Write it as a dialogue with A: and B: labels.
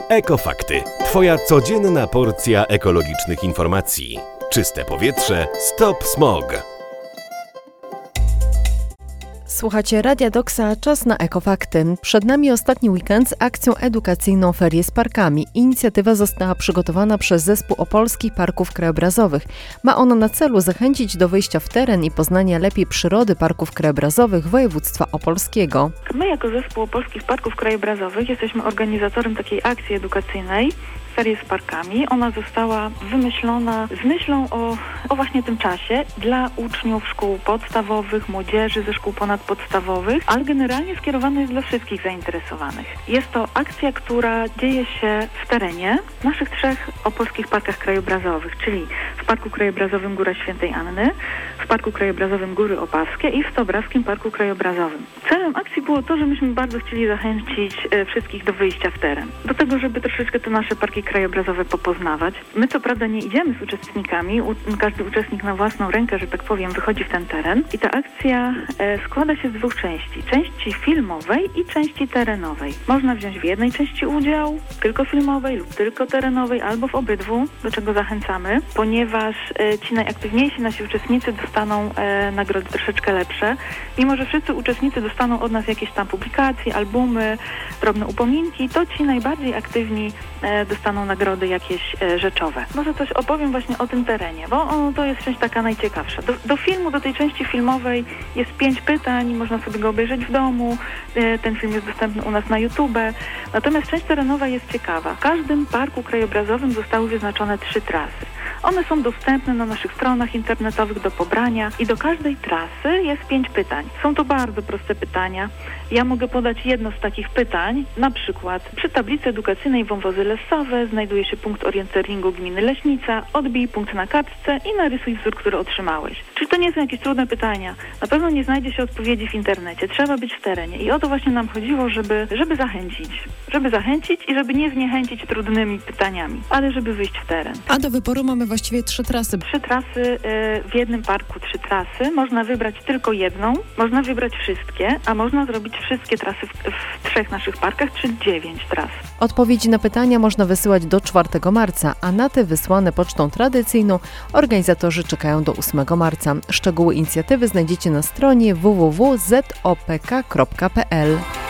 A: Ekofakty. Twoja codzienna porcja ekologicznych informacji. Czyste powietrze, stop smog.
B: Słuchacie Radia Doksa, czas na Ekofakty. Przed nami ostatni weekend z akcją edukacyjną Ferie z parkami. Inicjatywa została przygotowana przez Zespół Opolskich Parków Krajobrazowych. Ma ona na celu zachęcić do wyjścia w teren i poznania lepiej przyrody parków krajobrazowych województwa opolskiego.
C: My jako Zespół Opolskich Parków Krajobrazowych jesteśmy organizatorem takiej akcji edukacyjnej Ferie z parkami. Ona została wymyślona z myślą o właśnie tym czasie dla uczniów szkół podstawowych, młodzieży ze szkół ponadpodstawowych, ale generalnie skierowana jest dla wszystkich zainteresowanych. Jest to akcja, która dzieje się w terenie naszych 3 opolskich parkach krajobrazowych, czyli w Parku Krajobrazowym Góra Świętej Anny, w Parku Krajobrazowym Góry Opawskie i w Stobrawskim Parku Krajobrazowym. Celem akcji było to, że myśmy bardzo chcieli zachęcić wszystkich do wyjścia w teren. Do tego, żeby troszeczkę te nasze parki krajobrazowe popoznawać. My co prawda nie idziemy z uczestnikami, każdy uczestnik na własną rękę, że tak powiem, wychodzi w ten teren i ta akcja składa się z 2 części. Części filmowej i części terenowej. Można wziąć w jednej części udział, tylko filmowej lub tylko terenowej, albo w obydwu, do czego zachęcamy, ponieważ ci najaktywniejsi nasi uczestnicy dostaną nagrody troszeczkę lepsze. Mimo że wszyscy uczestnicy dostaną od nas jakieś tam publikacje, albumy, drobne upominki, to ci najbardziej aktywni dostaną nagrody jakieś rzeczowe. Może coś opowiem właśnie o tym terenie, bo to jest część taka najciekawsza. Do filmu, do tej części filmowej jest 5 pytań, można sobie go obejrzeć w domu, ten film jest dostępny u nas na YouTube. Natomiast część terenowa jest ciekawa. W każdym parku krajobrazowym zostały wyznaczone 3 trasy. One są dostępne na naszych stronach internetowych do pobrania i do każdej trasy jest 5 pytań. Są to bardzo proste pytania. Ja mogę podać jedno z takich pytań, na przykład przy tablicy edukacyjnej wąwozy lesowe znajduje się punkt orienteringu gminy Leśnica, odbij punkt na kartce i narysuj wzór, który otrzymałeś. Czyli to nie są jakieś trudne pytania. Na pewno nie znajdzie się odpowiedzi w internecie. Trzeba być w terenie i o to właśnie nam chodziło, żeby zachęcić i żeby nie zniechęcić trudnymi pytaniami, ale żeby wyjść w teren.
B: A do wyboru mamy właściwie 3 trasy.
C: 3 trasy w jednym parku, 3 trasy. Można wybrać tylko jedną, można wybrać wszystkie, a można zrobić wszystkie trasy w 3 naszych parkach, czyli 9 tras.
B: Odpowiedzi na pytania można wysyłać do 4 marca, a na te wysłane pocztą tradycyjną organizatorzy czekają do 8 marca. Szczegóły inicjatywy znajdziecie na stronie www.zopk.pl.